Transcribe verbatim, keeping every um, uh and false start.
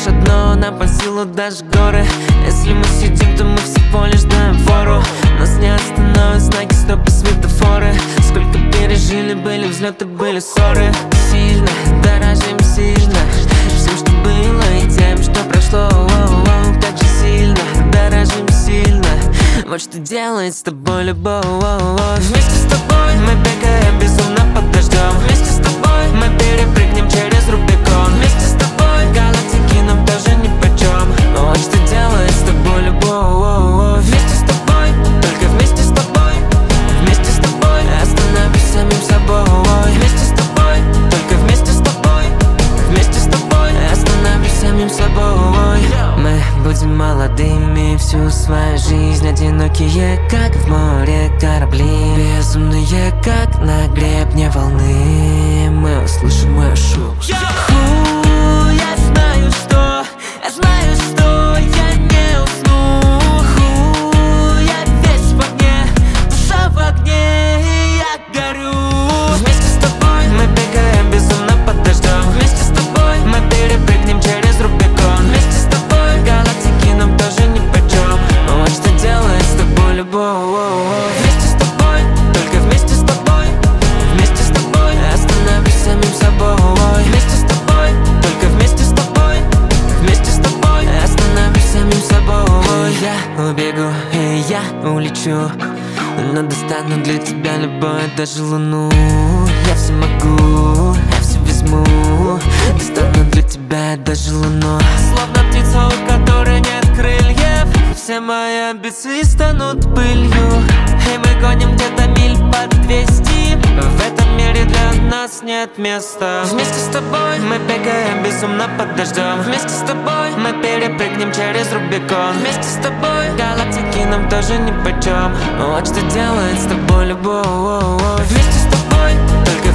лишь одно, нам по силу даже горы. Если мы сидим, то мы всего лишь даем фору. Нас не остановят знаки, стоп и светофоры. Сколько пережили, были взлеты, были ссоры. Сильно, дорожим сильно всем, что было и тем, что прошло. Воу-воу, как же сильно, дорожим сильно. Вот что делает с тобой любовь. Вместе с тобой мы бегаем безумно под дождем. Вместе с тобой мы перепрыгнем через Рубикон. Вместе с тобой галактики нам тоже нипочем. Вот что делает с тобой любовь. Вместе с тобой, только вместе с тобой. Вместе с тобой остановись самим собой. Вместе с тобой, только вместе с тобой. Вместе с тобой остановись самим собой. Мы будем молодыми всю свою жизнь, одинокие, как в море корабли, безумные, как на гребне волны. Мы услышим мой шум. Ху, я знаю, что, я знаю, что я не усну. Ху, я весь в огне, душа в огне, и я горю. Вместе с тобой мы бегаем безумно под дождем. Вместе с тобой мы перепрыгнем через Рубикон. Вместе с тобой галактики нам тоже нипочем. Вот что делает с тобой любовь. Вместе с тобой, только вместе с тобой. Вместе с тобой остановись самим собой. Вместе с тобой, только вместе с тобой. Вместе с тобой остановись самим собой. Я убегу и я улечу, но достану для тебя любовь, даже луну. Я все могу, я все возьму, достану для тебя даже луну. Словно птица, у которой нет крыльев, все мои амбиции станут пылью. И мы гоним где-то миль по двести. В этом мире для нас нет места. Вместе с тобой мы бегаем безумно под дождем. Вместе с тобой мы перепрыгнем через Рубикон. Вместе с тобой галактики нам тоже нипочем. Вот что делает с тобой любовь. Вместе с тобой, только